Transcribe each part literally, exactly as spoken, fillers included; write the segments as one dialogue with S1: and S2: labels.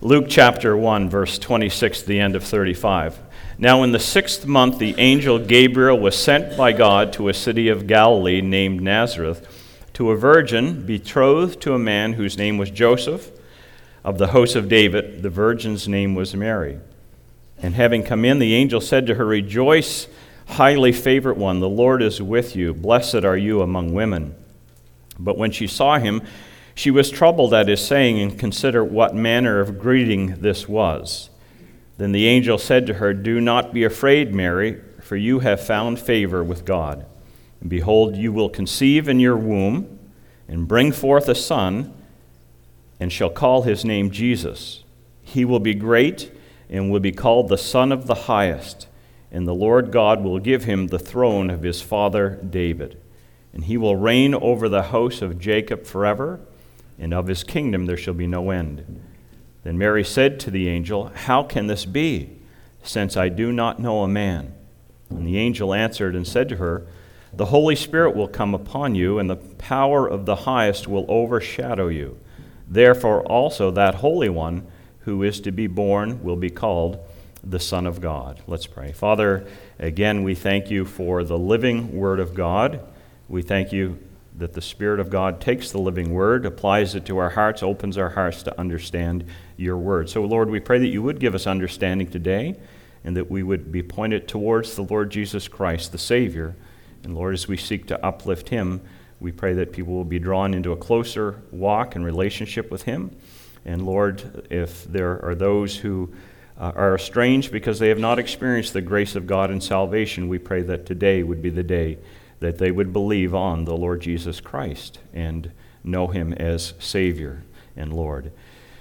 S1: Luke chapter one, verse twenty-six to the end of thirty-five. Now in the sixth month, the angel Gabriel was sent by God to a city of Galilee named Nazareth, to a virgin betrothed to a man whose name was Joseph, of the house of David. The virgin's name was Mary. And having come in, the angel said to her, "Rejoice, highly favored one, the Lord is with you. Blessed are you among women." But when she saw him, she was troubled at his saying, and considered what manner of greeting this was. Then the angel said to her, "Do not be afraid, Mary, for you have found favor with God. And behold, you will conceive in your womb, and bring forth a son, and shall call his name Jesus. He will be great, and will be called the Son of the Highest. And the Lord God will give him the throne of his father David. And he will reign over the house of Jacob forever, and of his kingdom there shall be no end." Then Mary said to the angel, "How can this be, since I do not know a man?" And the angel answered and said to her, "The Holy Spirit will come upon you, and the power of the Highest will overshadow you. Therefore also that Holy One who is to be born will be called the Son of God." Let's pray. Father, again, we thank you for the living Word of God. We thank you that the Spirit of God takes the living Word, applies it to our hearts, opens our hearts to understand your Word. So, Lord, we pray that you would give us understanding today, and that we would be pointed towards the Lord Jesus Christ, the Savior. And, Lord, as we seek to uplift him, we pray that people will be drawn into a closer walk and relationship with him. And, Lord, if there are those who uh, are estranged because they have not experienced the grace of God in salvation, we pray that today would be the day that they would believe on the Lord Jesus Christ and know him as Savior and Lord.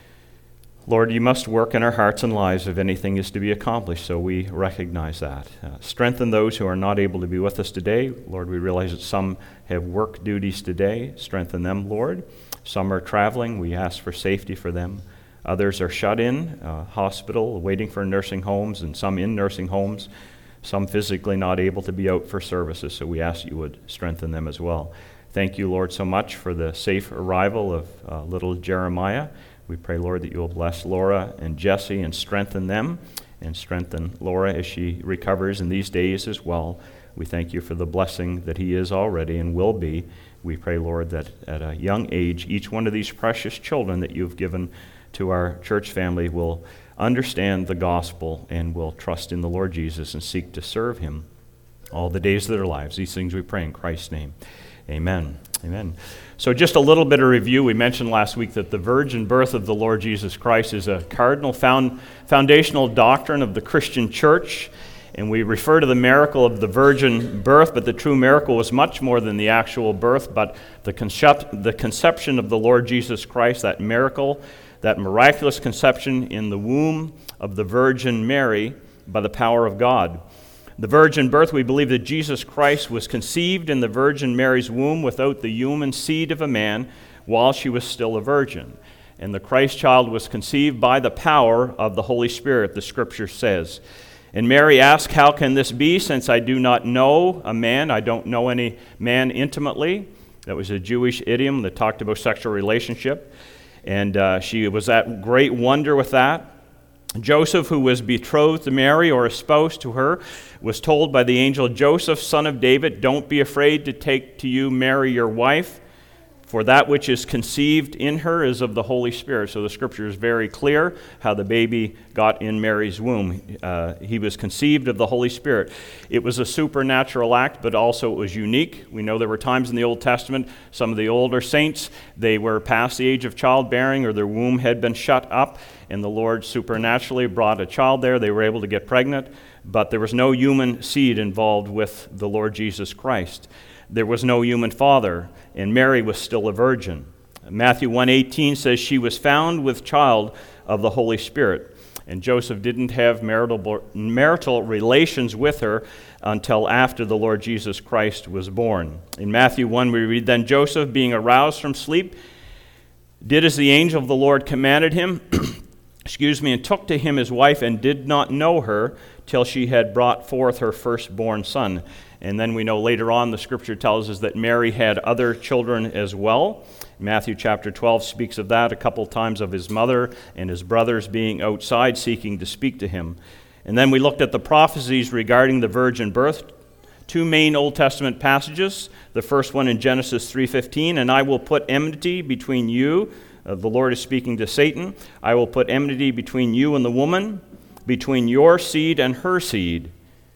S1: Lord, you must work in our hearts and lives if anything is to be accomplished, so we recognize that. Uh, strengthen those who are not able to be with us today. Lord, we realize that some have work duties today. Strengthen them, Lord. Some are traveling. We ask for safety for them. Others are shut in, uh, hospital, waiting for nursing homes, and some in nursing homes. Some physically not able to be out for services, so we ask you would strengthen them as well. Thank you, Lord, so much for the safe arrival of uh, little Jeremiah. We pray, Lord, that you will bless Laura and Jesse and strengthen them, and strengthen Laura as she recovers in these days as well. We thank you for the blessing that he is already and will be. We pray, Lord, that at a young age, each one of these precious children that you've given to our church family will understand the gospel and will trust in the Lord Jesus and seek to serve him all the days of their lives. These things we pray in Christ's name. Amen. Amen. So just a little bit of review. We mentioned last week that the virgin birth of the Lord Jesus Christ is a cardinal found, foundational doctrine of the Christian church. And we refer to the miracle of the virgin birth, but the true miracle was much more than the actual birth, but the, concep- the conception of the Lord Jesus Christ, that miracle, that miraculous conception in the womb of the Virgin Mary by the power of God. The virgin birth, we believe that Jesus Christ was conceived in the Virgin Mary's womb without the human seed of a man while she was still a virgin. And the Christ child was conceived by the power of the Holy Spirit, the Scripture says. And Mary asked, "How can this be, since I do not know a man? I don't know any man intimately." That was a Jewish idiom that talked about sexual relationship. And uh, she was at great wonder with that. Joseph, who was betrothed to Mary or espoused to her, was told by the angel, "Joseph, son of David, don't be afraid to take to you Mary, your wife, for that which is conceived in her is of the Holy Spirit." So the Scripture is very clear how the baby got in Mary's womb. Uh, he was conceived of the Holy Spirit. It was a supernatural act, but also it was unique. We know there were times in the Old Testament, some of the older saints, they were past the age of childbearing, or their womb had been shut up, and the Lord supernaturally brought a child there. They were able to get pregnant, but there was no human seed involved with the Lord Jesus Christ. There was no human father, and Mary was still a virgin. Matthew one eighteen says she was found with child of the Holy Spirit. And Joseph didn't have marital, marital relations with her until after the Lord Jesus Christ was born. In Matthew one we read, "Then Joseph, being aroused from sleep, did as the angel of the Lord commanded him, excuse me, and took to him his wife, and did not know her till she had brought forth her firstborn son." And then we know later on the Scripture tells us that Mary had other children as well. Matthew chapter twelve speaks of that a couple times, of his mother and his brothers being outside seeking to speak to him. And then we looked at the prophecies regarding the virgin birth. Two main Old Testament passages. The first one in Genesis three fifteen, and I will put enmity between you. Uh, the Lord is speaking to Satan. I will put enmity between you and the woman, between your seed and her seed.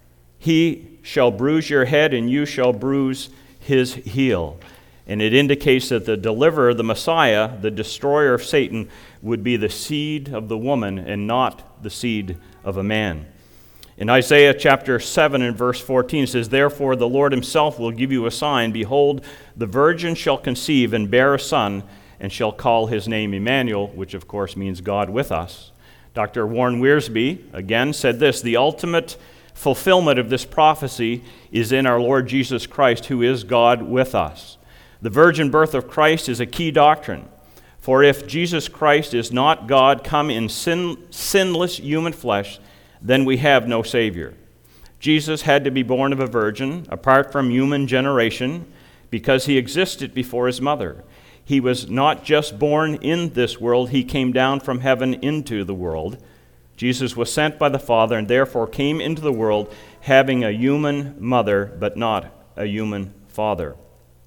S1: He shall bruise your head, and you shall bruise his heel. And it indicates that the deliverer, the Messiah, the destroyer of Satan, would be the seed of the woman and not the seed of a man. In Isaiah chapter seven and verse fourteen, it says, Therefore the Lord himself will give you a sign. Behold, the virgin shall conceive and bear a son, and shall call his name Emmanuel, which of course means God with us. Doctor Warren Wiersbe, again, said this, The ultimate fulfillment of this prophecy is in our Lord Jesus Christ, who is God with us. The virgin birth of Christ is a key doctrine. For if Jesus Christ is not God come in sin, sinless human flesh, then we have no Savior. Jesus had to be born of a virgin, apart from human generation, because he existed before his mother. He was not just born in this world, he came down from heaven into the world. Jesus was sent by the Father and therefore came into the world having a human mother, but not a human father.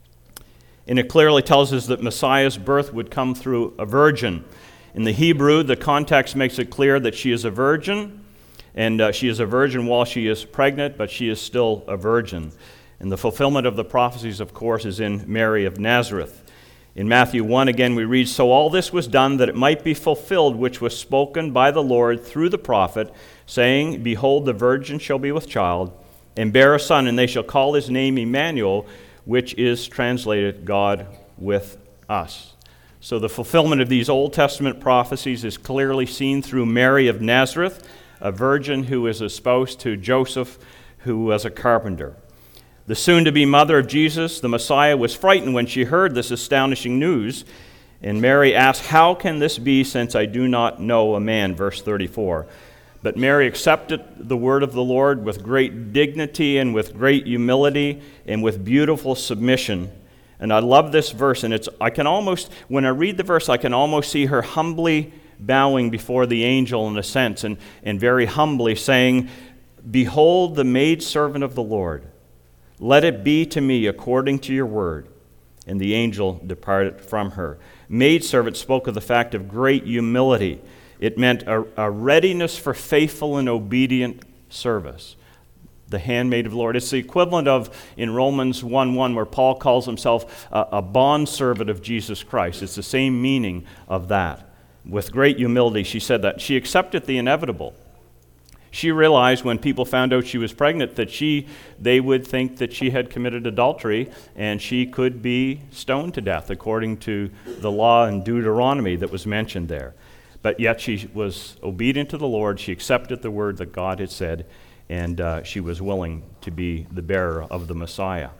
S1: And it clearly tells us that Messiah's birth would come through a virgin. In the Hebrew, the context makes it clear that she is a virgin, and uh, she is a virgin while she is pregnant, but she is still a virgin. And the fulfillment of the prophecies, of course, is in Mary of Nazareth. In Matthew one, again, we read, So all this was done that it might be fulfilled, which was spoken by the Lord through the prophet, saying, Behold, the virgin shall be with child, and bear a son, and they shall call his name Emmanuel, which is translated God with us. So the fulfillment of these Old Testament prophecies is clearly seen through Mary of Nazareth, a virgin who is espoused to Joseph, who was a carpenter. The soon-to-be mother of Jesus, the Messiah, was frightened when she heard this astonishing news. And Mary asked, How can this be, since I do not know a man? Verse thirty-four. But Mary accepted the word of the Lord with great dignity and with great humility and with beautiful submission. And I love this verse, and it's I can almost, when I read the verse, I can almost see her humbly bowing before the angel in a sense, and, and very humbly saying, Behold the maidservant of the Lord. Let it be to me according to your word. And the angel departed from her. Maidservant spoke of the fact of great humility. It meant a, a readiness for faithful and obedient service. The handmaid of the Lord. It's the equivalent of in Romans one one, where Paul calls himself a, a bondservant of Jesus Christ. It's the same meaning of that. With great humility, she said that. She accepted the inevitable. She realized when people found out she was pregnant that she, they would think that she had committed adultery, and she could be stoned to death according to the law in Deuteronomy that was mentioned there. But yet she was obedient to the Lord. She accepted the word that God had said, and uh, she was willing to be the bearer of the Messiah.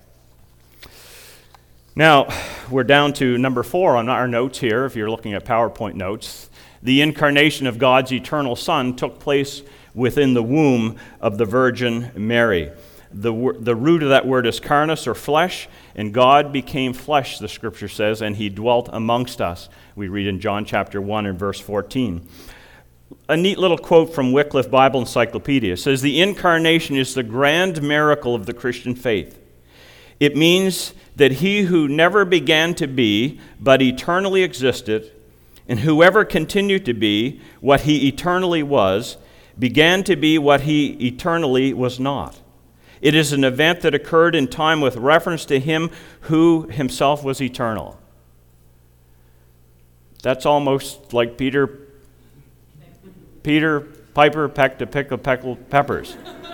S1: Now, we're down to number four on our notes here, if you're looking at PowerPoint notes. The incarnation of God's eternal Son took place within the womb of the Virgin Mary. The, the root of that word is carnus, or flesh, and God became flesh, the Scripture says, and he dwelt amongst us. We read in John chapter one and verse fourteen. A neat little quote from Wycliffe Bible Encyclopedia. It says, The incarnation is the grand miracle of the Christian faith. It means that he who never began to be, but eternally existed, and whoever continued to be what he eternally was, began to be what he eternally was not. It is an event that occurred in time with reference to him who himself was eternal. That's almost like Peter, Peter Piper pecked a pick of pickled peppers.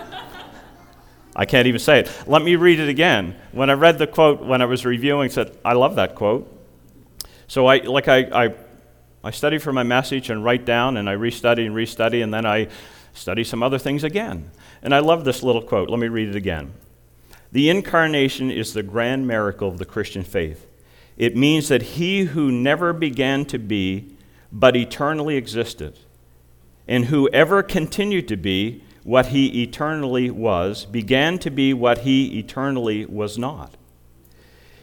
S1: I can't even say it. Let me read it again. When I read the quote, when I was reviewing, I said, I love that quote. So I, like I, I, I study for my message and write down, and I restudy and restudy, and then I study some other things again. And I love this little quote. Let me read it again. The incarnation is the grand miracle of the Christian faith. It means that he who never began to be, but eternally existed, and who ever continued to be what he eternally was, began to be what he eternally was not.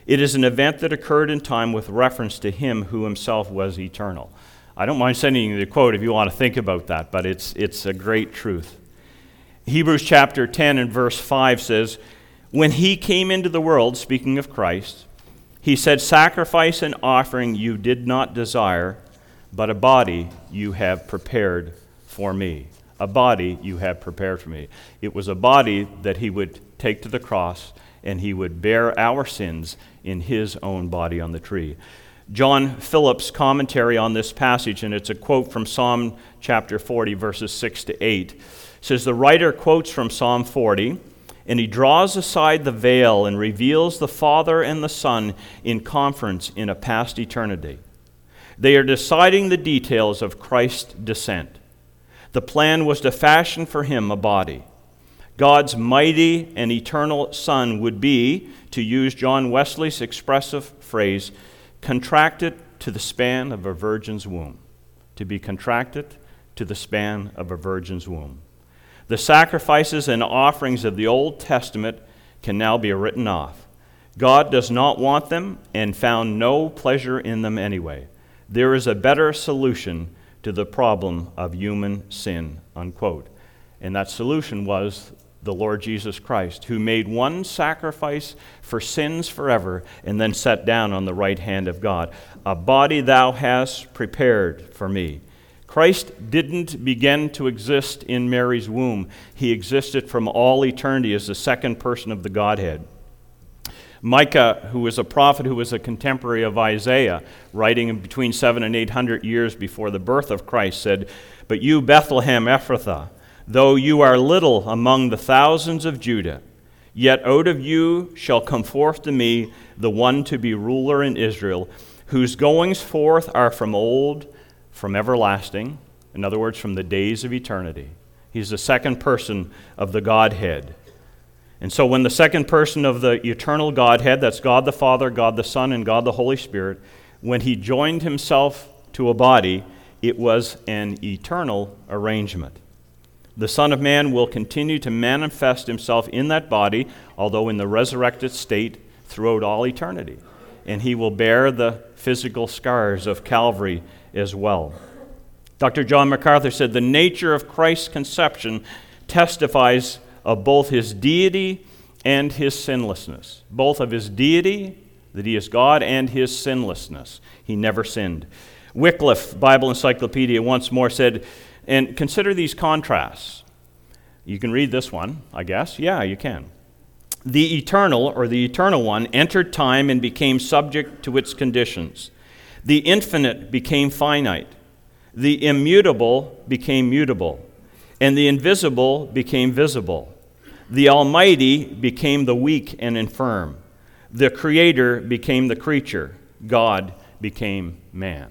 S1: It is an event that occurred in time with reference to him who himself was eternal. I don't mind sending you the quote if you want to think about that, but it's it's a great truth. Hebrews chapter ten and verse five says, when he came into the world, speaking of Christ, he said, sacrifice and offering you did not desire, but a body you have prepared for me. A body you have prepared for me. It was a body that he would take to the cross, and he would bear our sins in his own body on the tree. John Phillips' commentary on this passage, and it's a quote from Psalm chapter forty, verses six to eight, says the writer quotes from Psalm forty, and he draws aside the veil and reveals the Father and the Son in conference in a past eternity. They are deciding the details of Christ's descent. The plan was to fashion for him a body. God's mighty and eternal Son would be, to use John Wesley's expressive phrase, contracted to the span of a virgin's womb. To be contracted to the span of a virgin's womb. The sacrifices and offerings of the Old Testament can now be written off. God does not want them and found no pleasure in them anyway. There is a better solution to the problem of human sin, unquote. And that solution was the Lord Jesus Christ, who made one sacrifice for sins forever and then sat down on the right hand of God. A body thou hast prepared for me. Christ didn't begin to exist in Mary's womb. He existed from all eternity as the second person of the Godhead. Micah, who was a prophet who was a contemporary of Isaiah, writing between seven and eight hundred years before the birth of Christ, said, but you, Bethlehem Ephrathah, though you are little among the thousands of Judah, yet out of you shall come forth to me the one to be ruler in Israel, whose goings forth are from old, from everlasting, in other words, from the days of eternity. He's the second person of the Godhead. And so when the second person of the eternal Godhead, that's God the Father, God the Son, and God the Holy Spirit, when he joined himself to a body, it was an eternal arrangement. The Son of Man will continue to manifest himself in that body, although in the resurrected state throughout all eternity. And he will bear the physical scars of Calvary as well. Doctor John MacArthur said, the nature of Christ's conception testifies of both his deity and his sinlessness. Both of his deity, that he is God, and his sinlessness. He never sinned. Wycliffe, Bible Encyclopedia, once more said, and consider these contrasts. You can read this one, I guess. Yeah, you can. The eternal, or the eternal one, entered time and became subject to its conditions. The infinite became finite. The immutable became mutable. And the invisible became visible. The Almighty became the weak and infirm. The Creator became the creature. God became man.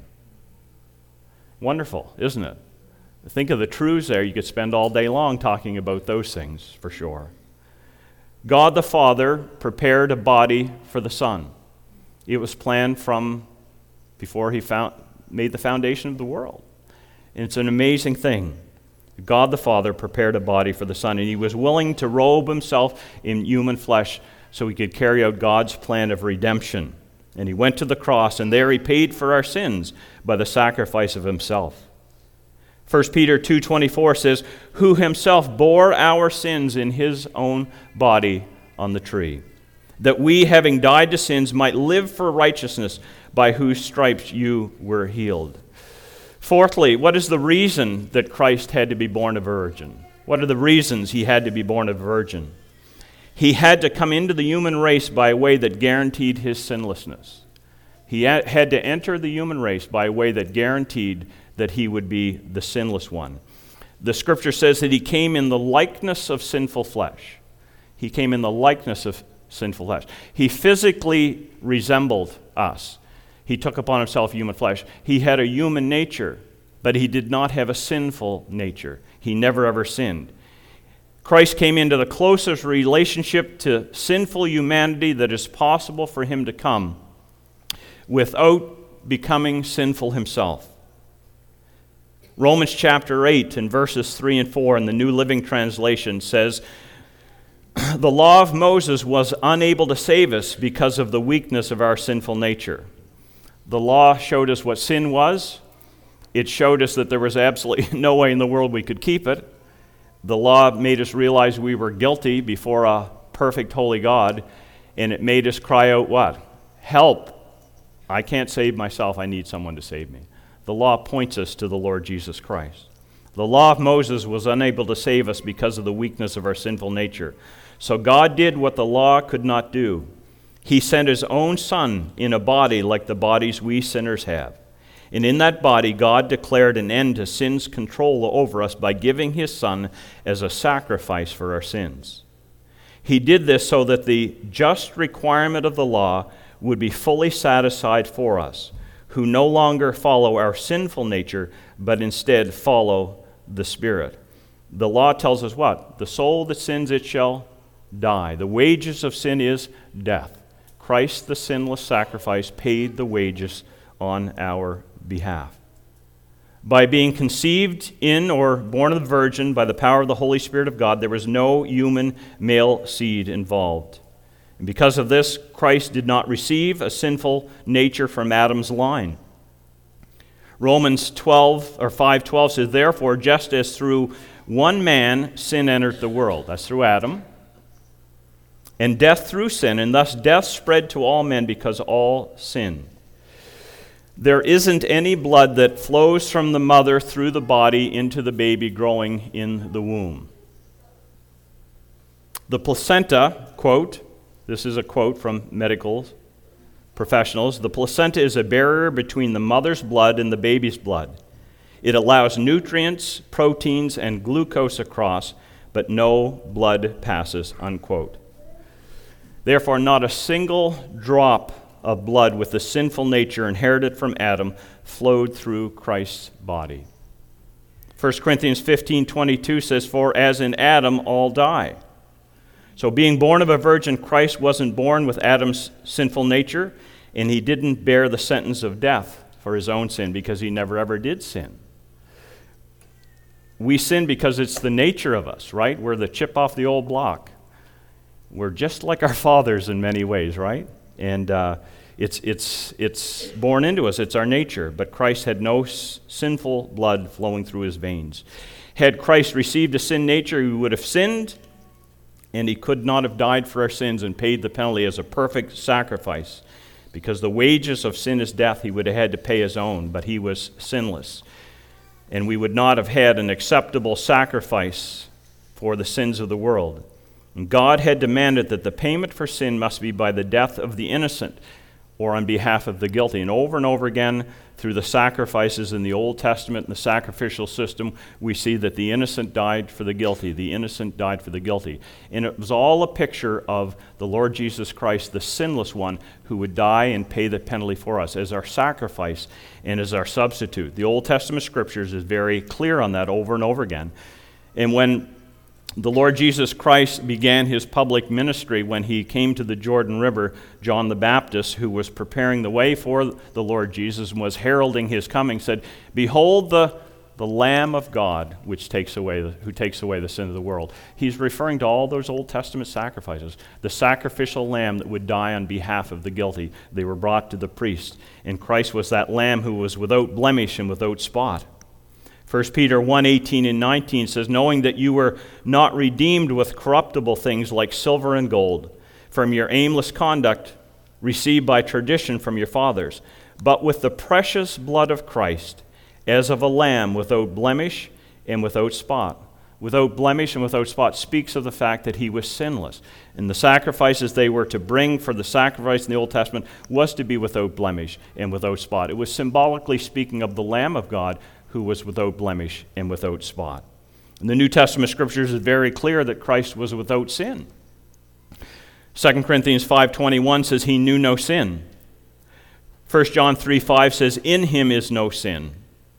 S1: Wonderful, isn't it? Think of the truths there. You could spend all day long talking about those things, for sure. God the Father prepared a body for the Son. It was planned from before he found, made the foundation of the world. And it's an amazing thing. God the Father prepared a body for the Son, and he was willing to robe himself in human flesh so he could carry out God's plan of redemption. And he went to the cross, and there he paid for our sins by the sacrifice of himself. First Peter two twenty-four says, who himself bore our sins in his own body on the tree, that we, having died to sins, might live for righteousness, by whose stripes you were healed. Fourthly, what is the reason that Christ had to be born of a virgin? What are the reasons he had to be born of a virgin? He had to come into the human race by a way that guaranteed his sinlessness. He had to enter the human race by a way that guaranteed that he would be the sinless one. The scripture says that he came in the likeness of sinful flesh. He came in the likeness of sinful flesh. He physically resembled us. He took upon himself human flesh. He had a human nature, but he did not have a sinful nature. He never ever sinned. Christ came into the closest relationship to sinful humanity that is possible for him to come without becoming sinful himself. Romans chapter eight and verses three and four in the New Living Translation says, the law of Moses was unable to save us because of the weakness of our sinful nature. The law showed us what sin was. It showed us that there was absolutely no way in the world we could keep it. The law made us realize we were guilty before a perfect, holy God, and it made us cry out, what? Help! I can't save myself. I need someone to save me. The law points us to the Lord Jesus Christ. The law of Moses was unable to save us because of the weakness of our sinful nature. So God did what the law could not do. He sent his own Son in a body like the bodies we sinners have. And in that body, God declared an end to sin's control over us by giving his Son as a sacrifice for our sins. He did this so that the just requirement of the law would be fully satisfied for us, who no longer follow our sinful nature, but instead follow the Spirit. The law tells us what? The soul that sins, it shall die. The wages of sin is death. Christ, the sinless sacrifice, paid the wages on our behalf. By being conceived in or born of the Virgin by the power of the Holy Spirit of God, there was no human male seed involved. And because of this, Christ did not receive a sinful nature from Adam's line. Romans twelve or five twelve says, "Therefore, just as through one man sin entered the world," that's through Adam, "and death through sin, and thus death spread to all men because all sin. There isn't any blood that flows from the mother through the body into the baby growing in the womb." The placenta, quote, this is a quote from medical professionals, "The placenta is a barrier between the mother's blood and the baby's blood. It allows nutrients, proteins, and glucose across, but no blood passes," unquote. Therefore, not a single drop of blood with the sinful nature inherited from Adam flowed through Christ's body. First Corinthians fifteen twenty-two says, "For as in Adam all die." So being born of a virgin, Christ wasn't born with Adam's sinful nature, and he didn't bear the sentence of death for his own sin because he never ever did sin. We sin because it's the nature of us, right? We're the chip off the old block. We're just like our fathers in many ways, right? And uh, it's it's it's born into us. It's our nature. But Christ had no s- sinful blood flowing through his veins. Had Christ received a sin nature, he would have sinned, and he could not have died for our sins and paid the penalty as a perfect sacrifice. Because the wages of sin is death, he would have had to pay his own, but he was sinless. And we would not have had an acceptable sacrifice for the sins of the world. And God had demanded that the payment for sin must be by the death of the innocent or on behalf of the guilty. And over and over again, through the sacrifices in the Old Testament and the sacrificial system, we see that the innocent died for the guilty. The innocent died for the guilty. And it was all a picture of the Lord Jesus Christ, the sinless one, who would die and pay the penalty for us as our sacrifice and as our substitute. The Old Testament Scriptures is very clear on that over and over again. And when the Lord Jesus Christ began his public ministry, when he came to the Jordan River, John the Baptist, who was preparing the way for the Lord Jesus and was heralding his coming, said, "Behold the, the Lamb of God, which takes away the, who takes away the sin of the world." He's referring to all those Old Testament sacrifices, the sacrificial lamb that would die on behalf of the guilty. They were brought to the priest, and Christ was that lamb who was without blemish and without spot. First Peter one eighteen and nineteen says, "Knowing that you were not redeemed with corruptible things like silver and gold from your aimless conduct received by tradition from your fathers, but with the precious blood of Christ, as of a lamb without blemish and without spot." Without blemish and without spot speaks of the fact that he was sinless. And the sacrifices they were to bring for the sacrifice in the Old Testament was to be without blemish and without spot. It was symbolically speaking of the Lamb of God who was without blemish and without spot. And the New Testament Scriptures is very clear that Christ was without sin. Second Corinthians five twenty-one says he knew no sin. First John three five says in him is no sin.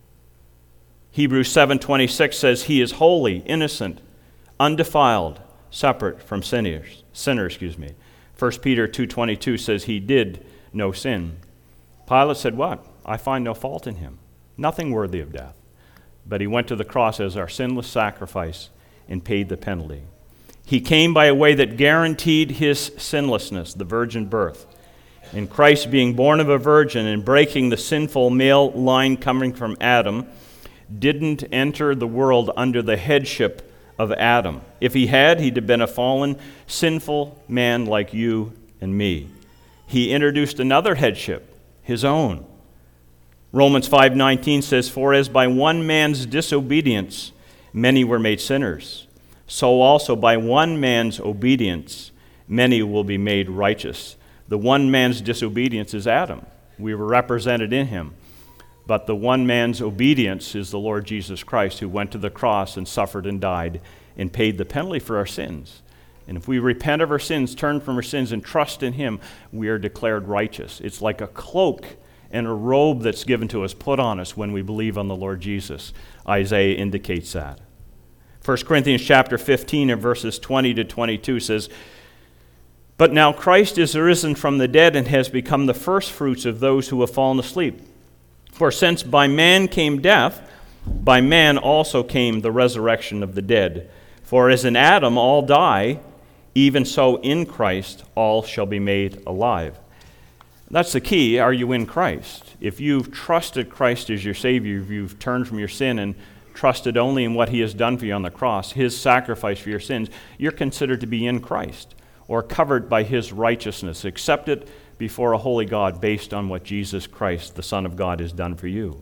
S1: Hebrews seven twenty-six says he is holy, innocent, undefiled, separate from sinners. Sinners, excuse me. First Peter two twenty-two says he did no sin. Pilate said, "What? I find no fault in him. Nothing worthy of death." But he went to the cross as our sinless sacrifice and paid the penalty. He came by a way that guaranteed his sinlessness, the virgin birth. And Christ, being born of a virgin and breaking the sinful male line coming from Adam, didn't enter the world under the headship of Adam. If he had, he'd have been a fallen, sinful man like you and me. He introduced another headship, his own. Romans five nineteen says, "For as by one man's disobedience many were made sinners, so also by one man's obedience many will be made righteous." The one man's disobedience is Adam. We were represented in him. But the one man's obedience is the Lord Jesus Christ, who went to the cross and suffered and died and paid the penalty for our sins. And if we repent of our sins, turn from our sins, and trust in him, we are declared righteous. It's like a cloak and a robe that's given to us, put on us when we believe on the Lord Jesus. Isaiah indicates that. First Corinthians chapter fifteen and verses twenty to twenty-two says, "But now Christ is risen from the dead and has become the firstfruits of those who have fallen asleep. For since by man came death, by man also came the resurrection of the dead. For as in Adam all die, even so in Christ all shall be made alive." That's the key. Are you in Christ? If you've trusted Christ as your Savior, if you've turned from your sin and trusted only in what he has done for you on the cross, his sacrifice for your sins, you're considered to be in Christ, or covered by his righteousness, accepted before a holy God based on what Jesus Christ, the Son of God, has done for you.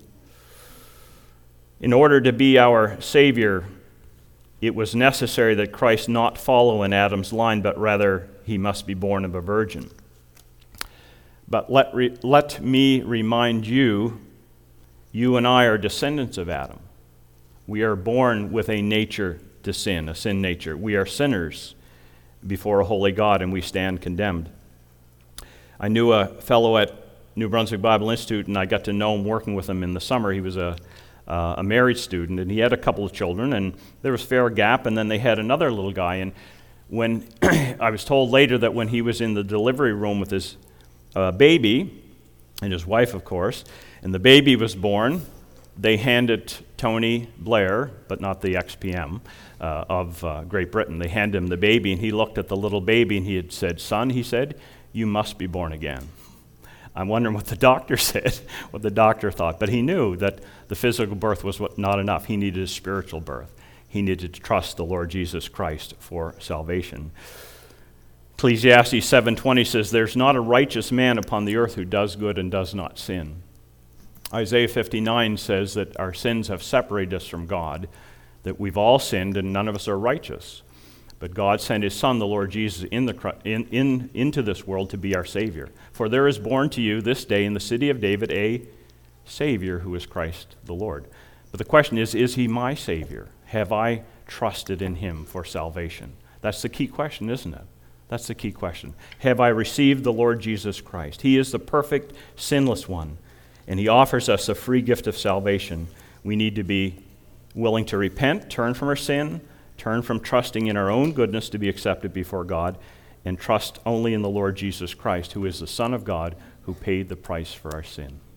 S1: In order to be our Savior, it was necessary that Christ not follow in Adam's line, but rather he must be born of a virgin. But let, re- let me remind you, you and I are descendants of Adam. We are born with a nature to sin, a sin nature. We are sinners before a holy God, and we stand condemned. I knew a fellow at New Brunswick Bible Institute, and I got to know him working with him in the summer. He was a, uh, a married student, and he had a couple of children, and there was fair gap, and then they had another little guy. And when I was told later that when he was in the delivery room with his uh, baby, and his wife, of course, and the baby was born, they handed Tony Blair, but not the ex P M uh, of uh, Great Britain, they handed him the baby, and he looked at the little baby, and he had said, "Son," he said, "you must be born again." I'm wondering what the doctor said, what the doctor thought, but he knew that the physical birth was what, not enough. He needed a spiritual birth. He needed to trust the Lord Jesus Christ for salvation. Ecclesiastes seven twenty says, "There's not a righteous man upon the earth who does good and does not sin." Isaiah fifty-nine says that our sins have separated us from God, that we've all sinned and none of us are righteous. But God sent his Son, the Lord Jesus, in the, in, in, into this world to be our Savior. "For there is born to you this day in the city of David a Savior who is Christ the Lord." But the question is, is he my Savior? Have I trusted in him for salvation? That's the key question, isn't it? That's the key question. Have I received the Lord Jesus Christ? He is the perfect, sinless one, and he offers us a free gift of salvation. We need to be willing to repent, turn from our sin, turn from trusting in our own goodness to be accepted before God, and trust only in the Lord Jesus Christ, who is the Son of God, who paid the price for our sin.